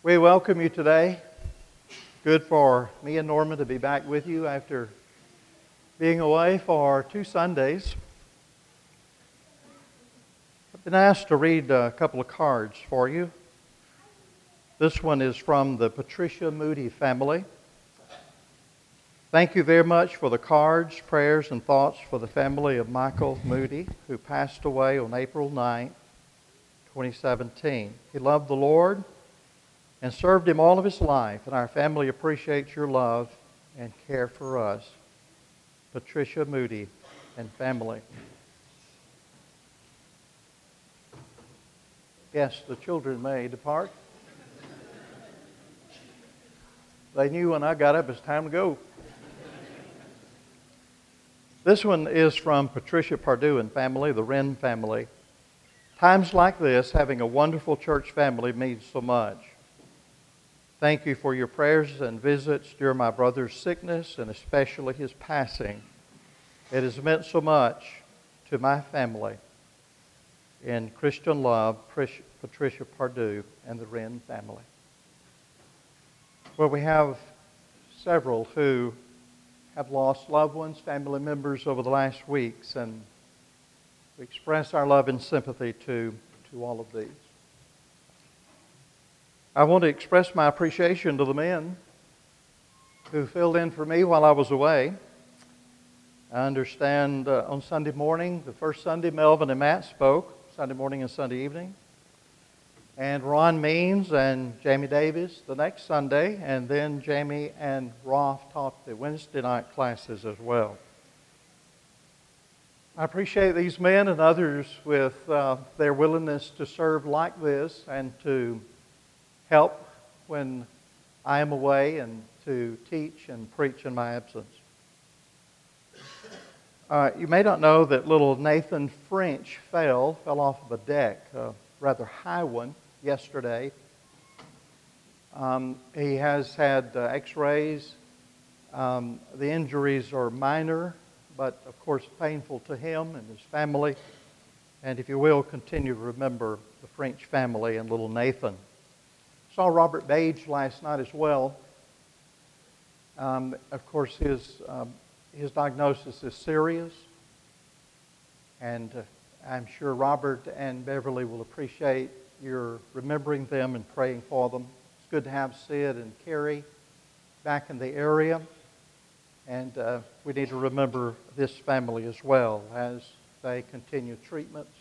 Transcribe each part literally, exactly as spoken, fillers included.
We welcome you today. Good for me and Norma to be back with you after being away for two Sundays. I've been asked to read a couple of cards for you. This one is from the Patricia Moody family. Thank you very much for the cards, prayers, and thoughts for the family of Michael Moody, who passed away on April ninth, twenty seventeen. He loved the Lord and served Him all of his life, and our family appreciates your love and care for us. Patricia Moody and family. Yes, the children may depart. They knew when I got up, it's time to go. This one is from Patricia Pardue and family, the Wren family. Times like this, having a wonderful church family means so much. Thank you for your prayers and visits during my brother's sickness and especially his passing. It has meant so much to my family. In Christian love, Patricia Pardue and the Wren family. Well, we have several who have lost loved ones, family members over the last weeks, and we express our love and sympathy to, to all of these. I want to express my appreciation to the men who filled in for me while I was away. I understand uh, on Sunday morning, the first Sunday, Melvin and Matt spoke, Sunday morning and Sunday evening. And Ron Means and Jamie Davis the next Sunday, and then Jamie and Rolf taught the Wednesday night classes as well. I appreciate these men and others with uh, their willingness to serve like this and to help when I am away and to teach and preach in my absence. Uh, you may not know that little Nathan French fell, fell off of a deck, a rather high one, yesterday. Um, he has had uh, x-rays. Um, the injuries are minor, but of course painful to him and his family. And if you will, continue to remember the French family and little Nathan. Saw Robert Bage last night as well. Um, of course, his, um, his diagnosis is serious. And uh, I'm sure Robert and Beverly will appreciate your remembering them and praying for them. It's good to have Sid and Carrie back in the area. And uh, we need to remember this family as well as they continue treatments.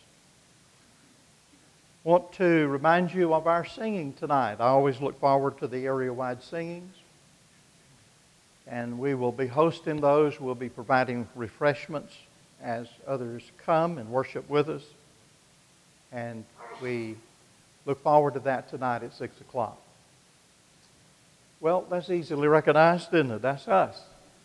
I want to remind you of our singing tonight. I always look forward to the area-wide singings. And we will be hosting those. We'll be providing refreshments as others come and worship with us. And we look forward to that tonight at six o'clock. Well, that's easily recognized, isn't it? That's us.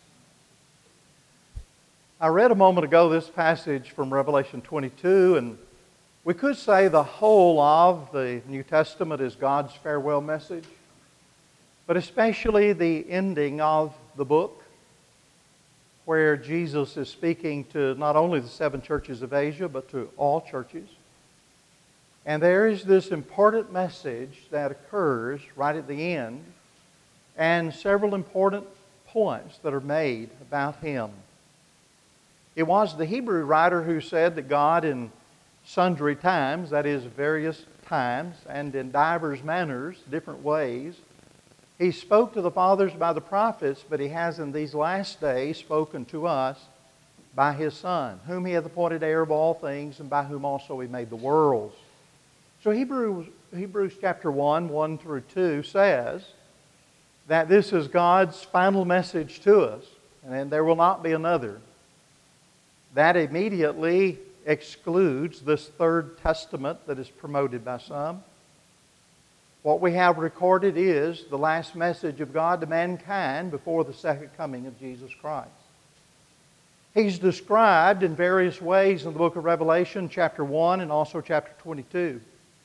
I read a moment ago this passage from Revelation twenty-two, and we could say the whole of the New Testament is God's farewell message, but especially the ending of the book, where Jesus is speaking to not only the seven churches of Asia, but to all churches. And there is this important message that occurs right at the end, and several important points that are made about Him. It was the Hebrew writer who said that God in sundry times, that is, various times, and in divers manners, different ways, He spoke to the fathers by the prophets, but He has in these last days spoken to us by His Son, whom He hath appointed heir of all things, and by whom also He made the worlds. So Hebrews, Hebrews chapter one, one through two says that this is God's final message to us, and there will not be another. That immediately excludes this third testament that is promoted by some. What we have recorded is the last message of God to mankind before the second coming of Jesus Christ. He's described in various ways in the book of Revelation, chapter one and also chapter twenty-two.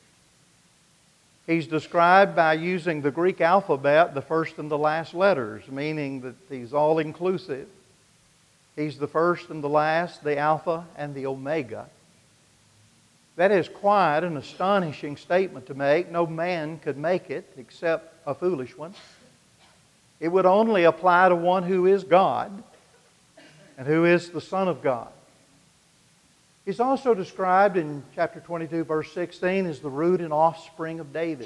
He's described by using the Greek alphabet, the first and the last letters, meaning that He's all-inclusive. He's the first and the last, the Alpha and the Omega. That is quite an astonishing statement to make. No man could make it except a foolish one. It would only apply to one who is God and who is the Son of God. He's also described in chapter twenty-two, verse sixteen, as the root and offspring of David.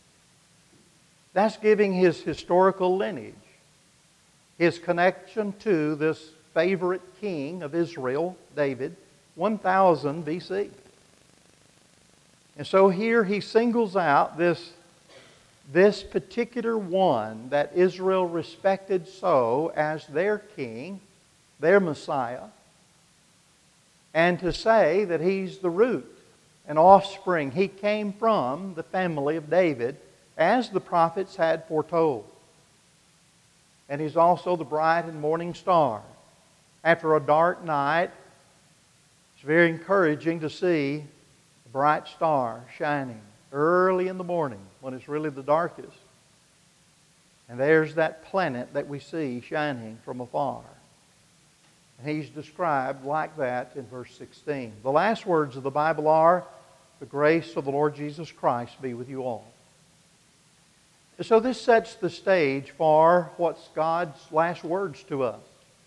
That's giving his historical lineage, his connection to this favorite king of Israel, David, one thousand B C. And so here he singles out this, this particular one that Israel respected so as their king, their Messiah, and to say that he's the root and offspring. He came from the family of David, as the prophets had foretold. And he's also the bright and morning star. After a dark night, it's very encouraging to see a bright star shining early in the morning when it's really the darkest. And there's that planet that we see shining from afar. And he's described like that in verse sixteen. The last words of the Bible are, "The grace of the Lord Jesus Christ be with you all." And so this sets the stage for what's God's last words to us.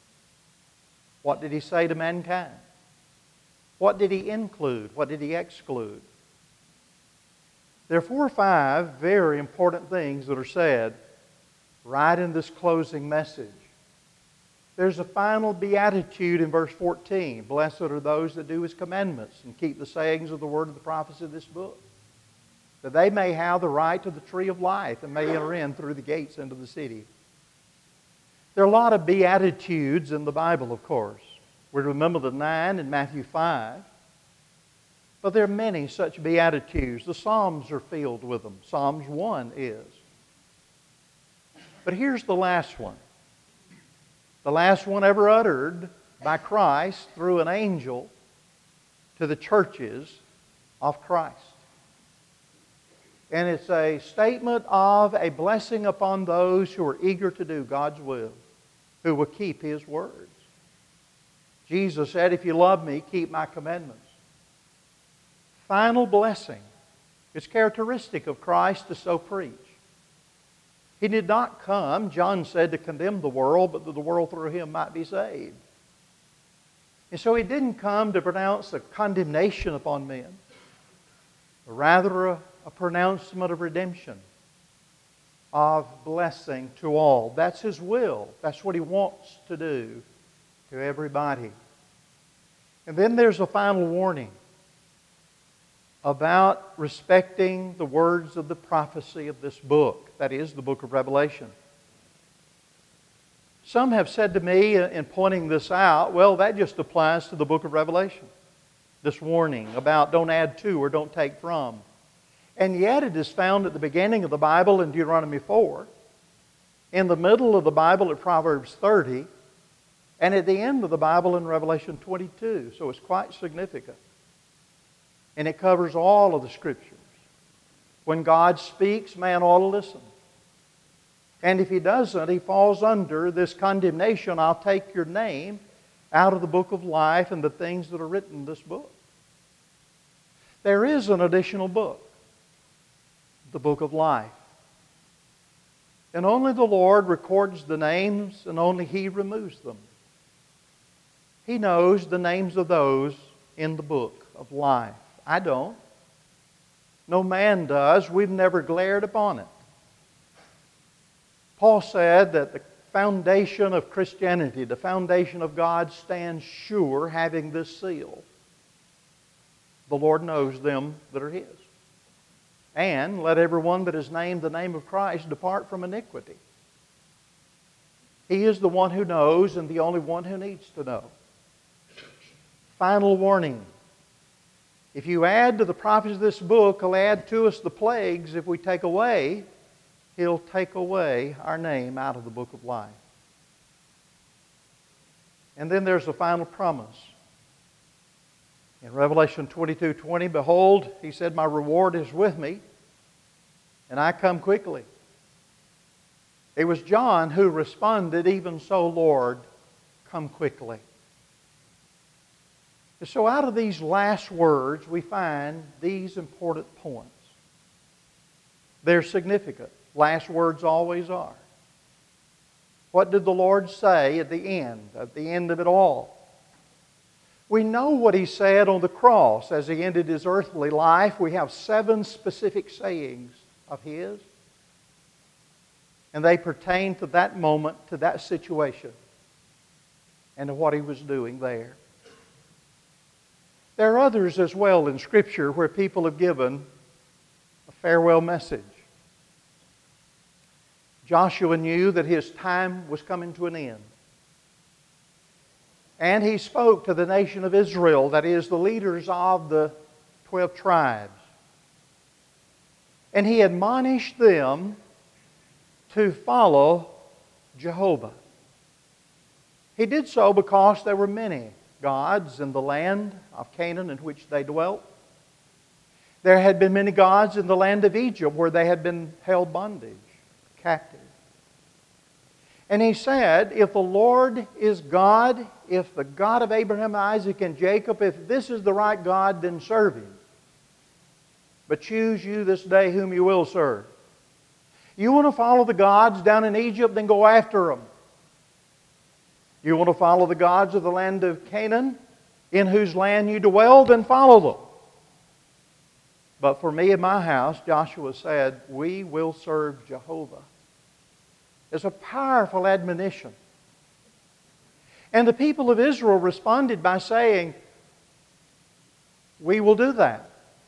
What did He say to mankind? What did He include? What did He exclude? There are four or five very important things that are said right in this closing message. There's a final beatitude in verse fourteen. Blessed are those that do His commandments and keep the sayings of the word of the prophets of this book, that they may have the right to the tree of life and may enter in through the gates into the city. There are a lot of beatitudes in the Bible, of course. We remember the nine in Matthew five. But there are many such beatitudes. The Psalms are filled with them. Psalms one is. But here's the last one. The last one ever uttered by Christ through an angel to the churches of Christ. And it's a statement of a blessing upon those who are eager to do God's will, who will keep His words. Jesus said, "If you love me, keep my commandments." Final blessing. It's characteristic of Christ to so preach. He did not come, John said, to condemn the world, but that the world through Him might be saved. And so He didn't come to pronounce a condemnation upon men, but rather a, a pronouncement of redemption, of blessing to all. That's His will. That's what He wants to do to everybody. And then there's a final warning about respecting the words of the prophecy of this book. That is, the book of Revelation. Some have said to me in pointing this out, well, that just applies to the book of Revelation. This warning about don't add to or don't take from. And yet it is found at the beginning of the Bible in Deuteronomy four, in the middle of the Bible at Proverbs thirty, and at the end of the Bible in Revelation twenty-two. So it's quite significant. And it covers all of the Scriptures. When God speaks, man ought to listen. And if he doesn't, he falls under this condemnation, "I'll take your name out of the book of life and the things that are written in this book." There is an additional book, the book of life. And only the Lord records the names, and only He removes them. He knows the names of those in the book of life. I don't. No man does. We've never glared upon it. Paul said that the foundation of Christianity, the foundation of God, stands sure, having this seal. The Lord knows them that are His. And let everyone that is named the name of Christ depart from iniquity. He is the one who knows and the only one who needs to know. Final warning. If you add to the prophets of this book, He'll add to us the plagues. If we take away, He'll take away our name out of the book of life. And then there's the final promise. In Revelation twenty-two twenty, "Behold," He said, "my reward is with me, and I come quickly." It was John who responded, "Even so, Lord, come quickly." And so out of these last words, we find these important points. They're significant. Last words always are. What did the Lord say at the end, at the end of it all? We know what He said on the cross as He ended His earthly life. We have seven specific sayings of His. And they pertain to that moment, to that situation, and to what He was doing there. There are others as well in Scripture where people have given a farewell message. Joshua knew that his time was coming to an end. And he spoke to the nation of Israel, that is, the leaders of the twelve tribes. And he admonished them to follow Jehovah. He did so because there were many gods in the land of Canaan in which they dwelt. There had been many gods in the land of Egypt where they had been held bondage, captive. And he said, if the Lord is God, if the God of Abraham, Isaac, and Jacob, if this is the right God, then serve Him. But choose you this day whom you will serve. You want to follow the gods down in Egypt, then go after them. You want to follow the gods of the land of Canaan, in whose land you dwell, then follow them. But for me and my house, Joshua said, we will serve Jehovah. It's a powerful admonition. And the people of Israel responded by saying, we will do that.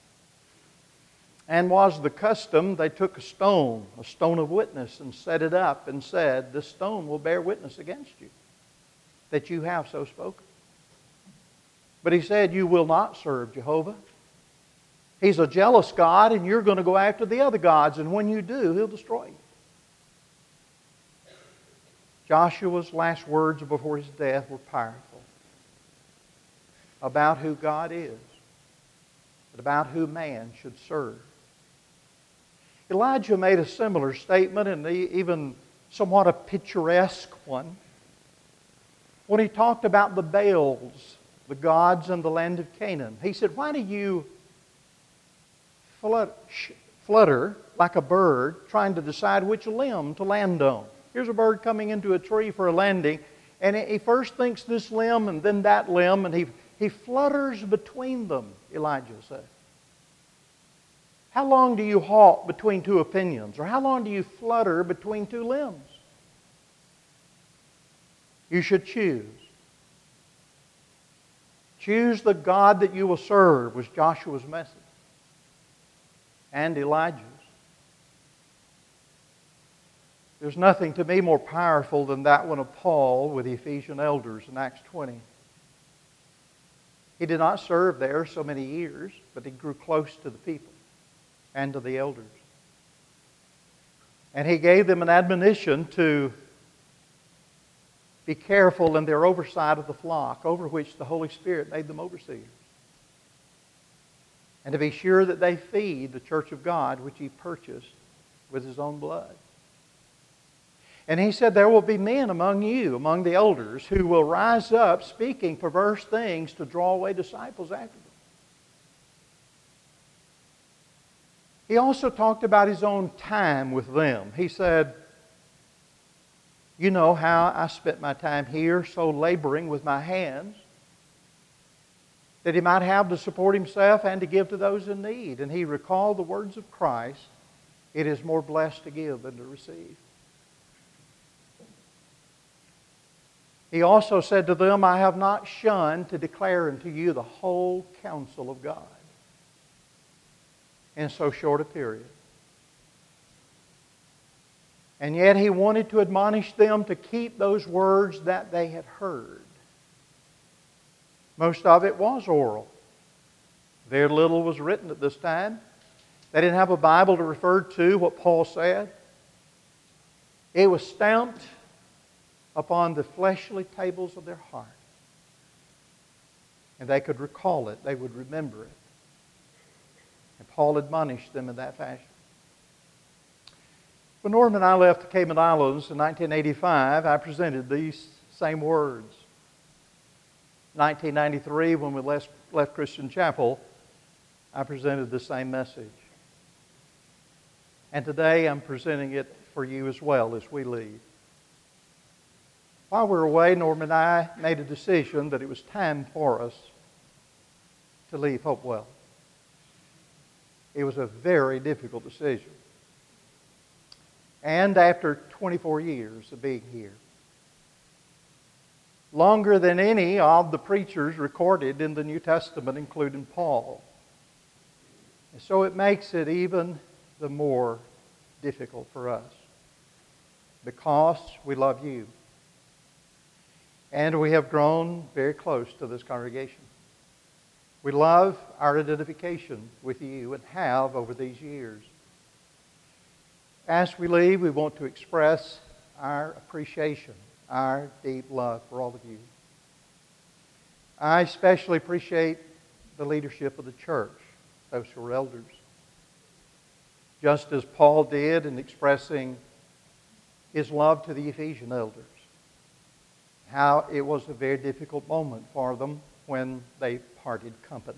And was the custom, they took a stone, a stone of witness, and set it up and said, this stone will bear witness against you, that you have so spoken. But he said, you will not serve Jehovah. He's a jealous God, and you're going to go after the other gods, and when you do, He'll destroy you. Joshua's last words before his death were powerful about who God is, but about who man should serve. Elijah made a similar statement, and even somewhat a picturesque one, when he talked about the Baals, the gods in the land of Canaan. He said, why do you flutter like a bird trying to decide which limb to land on? Here's a bird coming into a tree for a landing, and he first thinks this limb and then that limb, and he, he flutters between them, Elijah said. How long do you halt between two opinions? Or how long do you flutter between two limbs? You should choose. Choose the God that you will serve, was Joshua's message. And Elijah's. There's nothing to me more powerful than that one of Paul with the Ephesian elders in Acts twenty. He did not serve there so many years, but he grew close to the people and to the elders. And he gave them an admonition to be careful in their oversight of the flock, over which the Holy Spirit made them overseers. And to be sure that they feed the church of God, which He purchased with His own blood. And he said, there will be men among you, among the elders, who will rise up speaking perverse things to draw away disciples after them. He also talked about his own time with them. He said, you know how I spent my time here, so laboring with my hands, that he might have to support himself and to give to those in need. And he recalled the words of Christ, it is more blessed to give than to receive. He also said to them, I have not shunned to declare unto you the whole counsel of God in so short a period. And yet he wanted to admonish them to keep those words that they had heard. Most of it was oral. Very little was written at this time. They didn't have a Bible to refer to what Paul said. It was stamped upon the fleshly tables of their heart. And they could recall it. They would remember it. And Paul admonished them in that fashion. When Norm and I left the Cayman Islands in nineteen eighty-five, I presented these same words. nineteen ninety-three, when we left, left Christian Chapel, I presented the same message. And today I'm presenting it for you as well as we leave. While we were away, Norm and I made a decision that it was time for us to leave Hopewell. It was a very difficult decision. And after twenty-four years of being here, longer than any of the preachers recorded in the New Testament, including Paul. And so it makes it even the more difficult for us because we love you. And we have grown very close to this congregation. We love our identification with you and have over these years. As we leave, we want to express our appreciation, our deep love for all of you. I especially appreciate the leadership of the church, those who are elders. Just as Paul did in expressing his love to the Ephesian elders, how it was a very difficult moment for them when they parted company.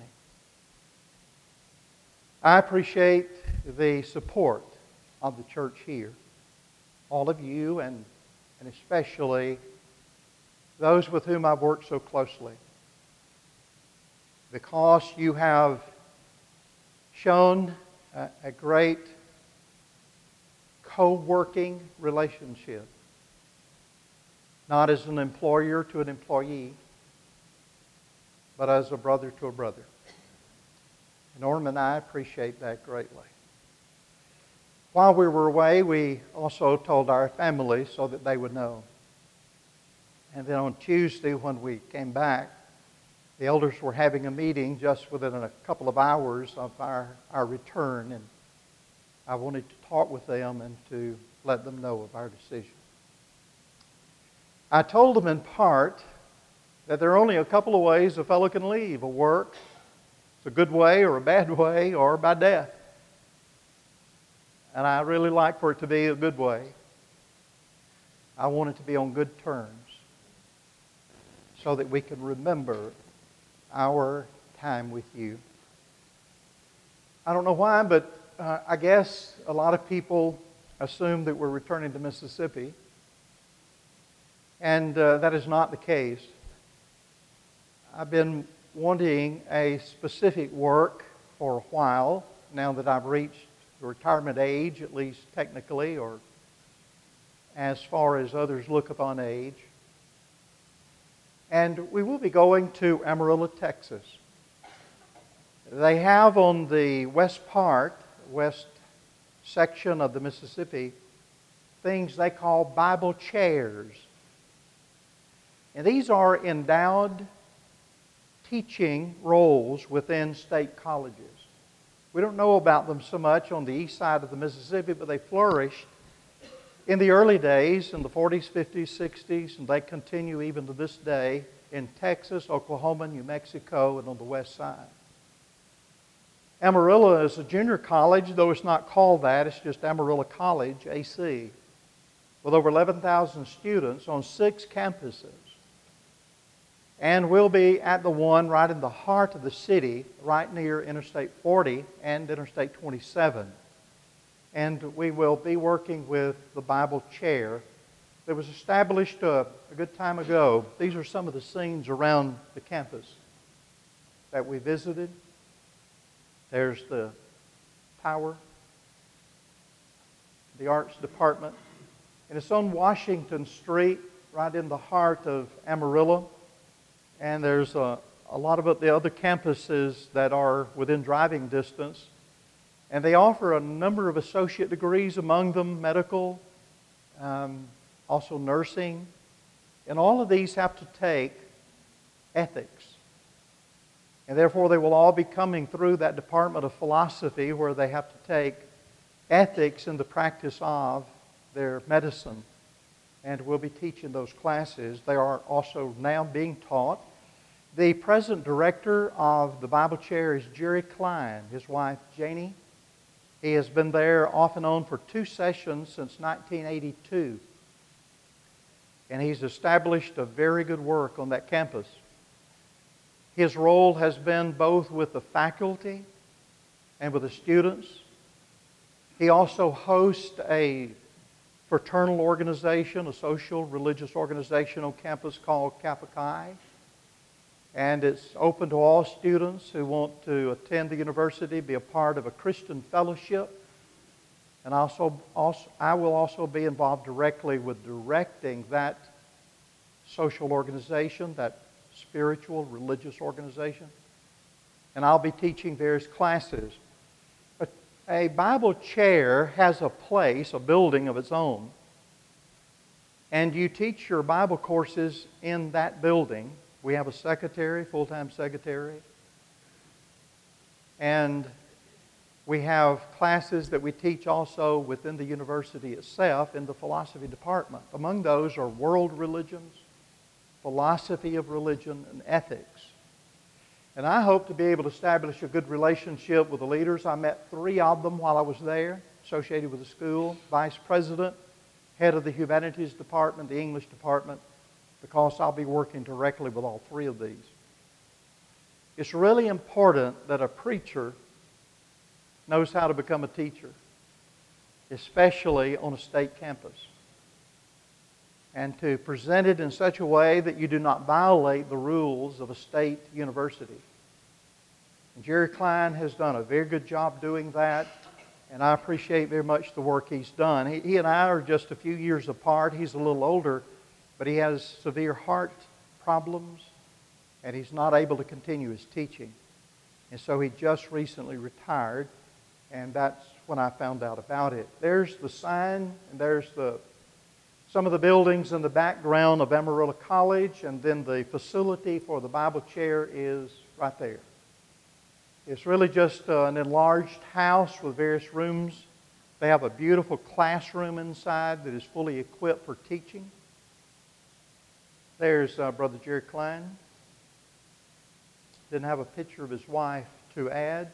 I appreciate the support of the church here, all of you, and, and especially those with whom I've worked so closely, because you have shown a, a great co-working relationship, not as an employer to an employee, but as a brother to a brother. Norm and I appreciate that greatly. While we were away, we also told our families so that they would know. And then on Tuesday, when we came back, the elders were having a meeting just within a couple of hours of our, our return, and I wanted to talk with them and to let them know of our decision. I told them in part that there are only a couple of ways a fellow can leave a work. It's a good way or a bad way or by death. And I really like for it to be a good way. I want it to be on good terms so that we can remember our time with you. I don't know why, but uh, I guess a lot of people assume that we're returning to Mississippi. And uh, that is not the case. I've been wanting a specific work for a while, now that I've reached the retirement age, at least technically, or as far as others look upon age. And we will be going to Amarillo, Texas. They have on the west part, west section of the Mississippi, things they call Bible chairs. And these are endowed teaching roles within state colleges. We don't know about them so much on the east side of the Mississippi, but they flourished in the early days, in the forties, fifties, sixties, and they continue even to this day in Texas, Oklahoma, New Mexico, and on the west side. Amarillo is a junior college, though it's not called that. It's just Amarillo College, A C, with over eleven thousand students on six campuses. And we'll be at the one right in the heart of the city, right near Interstate forty and Interstate twenty-seven. And we will be working with the Bible chair that was established uh, a good time ago. These are some of the scenes around the campus that we visited. There's the tower, the arts department. And it's on Washington Street, right in the heart of Amarillo. And there's a, a lot of the other campuses that are within driving distance. And they offer a number of associate degrees, among them medical, um, also nursing. And all of these have to take ethics. And therefore they will all be coming through that department of philosophy where they have to take ethics in the practice of their medicine. And we'll be teaching those classes. They are also now being taught. The present director of the Bible chair is Jerry Klein, his wife Janie. He has been there off and on for two sessions since nineteen eighty-two. And he's established a very good work on that campus. His role has been both with the faculty and with the students. He also hosts a fraternal organization, a social religious organization on campus called Kappa Chi. And it's open to all students who want to attend the university, be a part of a Christian fellowship. And also, also, I will also be involved directly with directing that social organization, that spiritual, religious organization. And I'll be teaching various classes. A, a Bible chair has a place, a building of its own. And you teach your Bible courses in that building. We have a secretary, full-time secretary. And we have classes that we teach also within the university itself in the philosophy department. Among those are world religions, philosophy of religion, and ethics. And I hope to be able to establish a good relationship with the leaders. I met three of them while I was there, associated with the school, vice president, head of the humanities department, the English department, because I'll be working directly with all three of these. It's really important that a preacher knows how to become a teacher, especially on a state campus, and to present it in such a way that you do not violate the rules of a state university. And Jerry Klein has done a very good job doing that, and I appreciate very much the work he's done. He, he and I are just a few years apart. He's a little older, but he has severe heart problems, and he's not able to continue his teaching. And so he just recently retired, and that's when I found out about it. There's the sign, and there's the some of the buildings in the background of Amarillo College, and then the facility for the Bible chair is right there. It's really just uh, an enlarged house with various rooms. They have a beautiful classroom inside that is fully equipped for teaching. There's uh, Brother Jerry Klein. Didn't have a picture of his wife to add.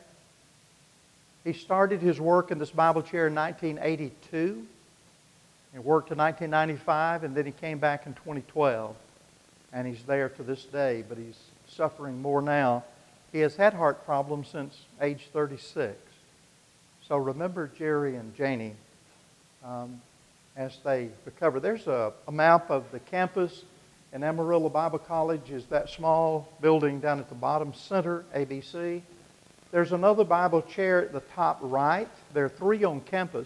He started his work in this Bible chair in nineteen eighty-two and worked in nineteen ninety-five, and then he came back in twenty twelve. And he's there to this day, but he's suffering more now. He has had heart problems since age thirty-six. So remember Jerry and Janie um, as they recover. There's a, a map of the campus. And Amarillo Bible College is that small building down at the bottom center, A B C. There's another Bible chair at the top right. There are three on campus.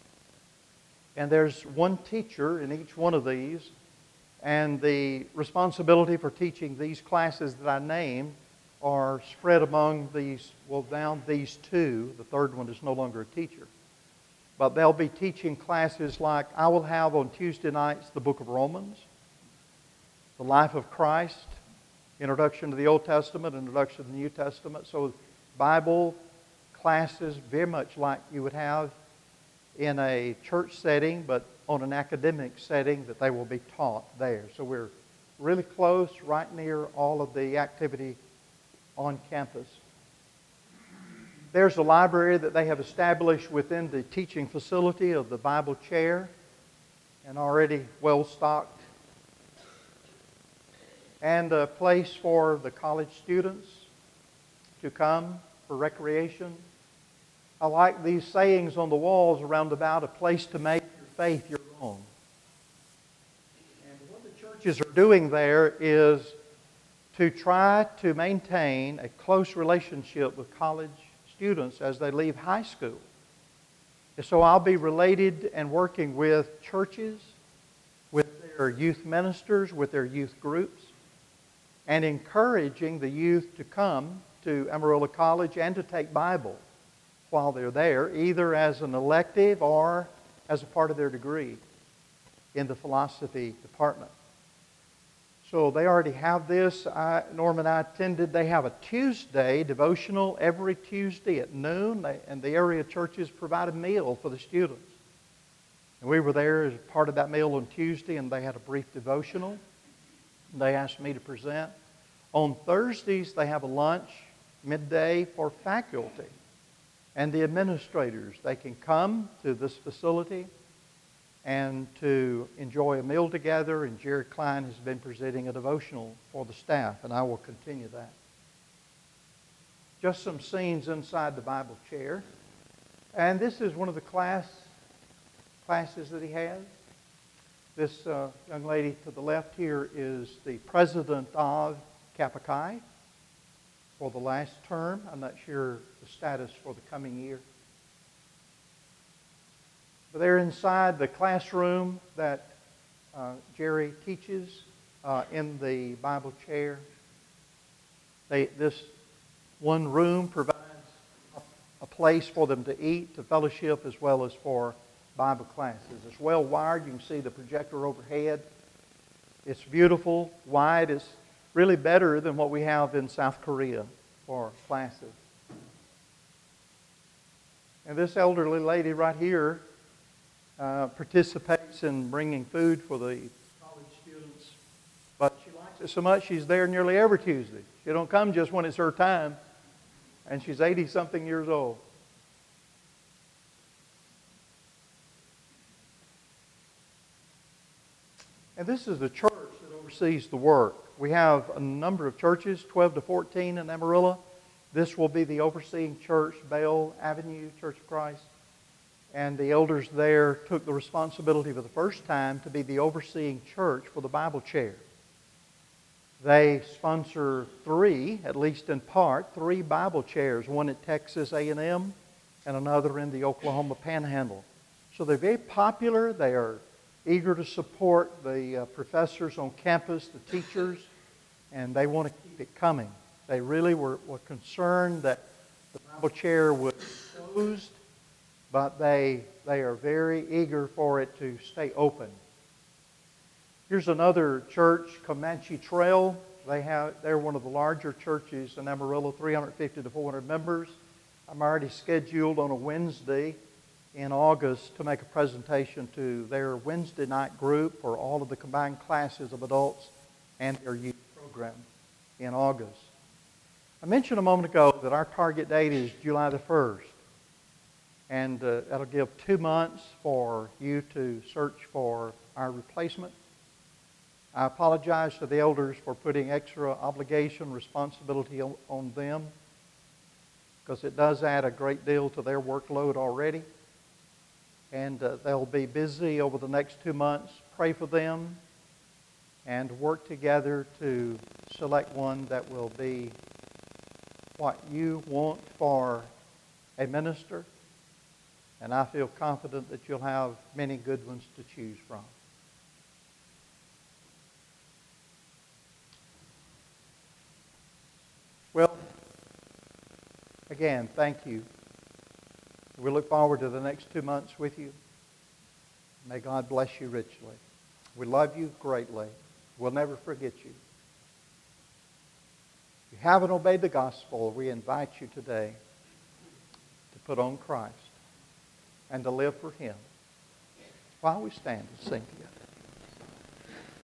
And there's one teacher in each one of these. And the responsibility for teaching these classes that I named are spread among these, well, down these two. The third one is no longer a teacher. But they'll be teaching classes like I will have on Tuesday nights the book of Romans, the life of Christ, introduction to the Old Testament, introduction to the New Testament. So Bible classes very much like you would have in a church setting, but on an academic setting that they will be taught there. So we're really close, right near all of the activity on campus. There's a library that they have established within the teaching facility of the Bible chair, and already well stocked. And a place for the college students to come for recreation. I like these sayings on the walls around about a place to make your faith your own. And what the churches are doing there is to try to maintain a close relationship with college students as they leave high school. And so I'll be related and working with churches, with their youth ministers, with their youth groups, and encouraging the youth to come to Amarillo College and to take Bible while they're there, either as an elective or as a part of their degree in the philosophy department. So they already have this. I, Norm and I attended. They have a Tuesday devotional every Tuesday at noon, they, and the area churches provide a meal for the students. And we were there as part of that meal on Tuesday, and they had a brief devotional. They asked me to present. On Thursdays, they have a lunch midday for faculty and the administrators. They can come to this facility and to enjoy a meal together, and Jerry Klein has been presenting a devotional for the staff, and I will continue that. just some scenes inside the Bible chair. And this is one of the class classes that he has. This uh, young lady to the left here is the president of Kappa Chi for the last term. I'm not sure the status for the coming year. But they're inside the classroom that uh, Jerry teaches uh, in the Bible chair. They, this one room provides a, a place for them to eat, to fellowship, as well as for Bible classes. It's well wired. You can see the projector overhead. It's beautiful, wide. It's really better than what we have in South Korea for classes. And this elderly lady right here uh, participates in bringing food for the college students. But she likes it so much she's there nearly every Tuesday. She don't come just when it's her time. And she's eighty-something years old. And this is the church that oversees the work. We have a number of churches, twelve to fourteen in Amarillo. This will be the overseeing church, Bell Avenue Church of Christ. And the elders there took the responsibility for the first time to be the overseeing church for the Bible chair. They sponsor three, at least in part, three Bible chairs, one at Texas A and M and another in the Oklahoma Panhandle. So they're very popular. They are eager to support the uh, professors on campus, the teachers, and they want to keep it coming. They really were, were concerned that the Bible chair was closed, but they, they are very eager for it to stay open. Here's another church, Comanche Trail. They have, they're one of the larger churches in Amarillo, three hundred fifty to four hundred members. I'm already scheduled on a Wednesday in August to make a presentation to their Wednesday night group for all of the combined classes of adults and their youth program in August. I mentioned a moment ago that our target date is July the first. And uh, that'll give two months for you to search for our replacement. I apologize to the elders for putting extra obligation, responsibility on, on them, because it does add a great deal to their workload already. And uh, they'll be busy over the next two months. Pray for them and work together to select one that will be what you want for a minister. And I feel confident that you'll have many good ones to choose from. Well, again, thank you. We look forward to the next two months with you. May God bless you richly. We love you greatly. We'll never forget you. If you haven't obeyed the gospel, we invite you today to put on Christ and to live for Him. While we stand and sing together.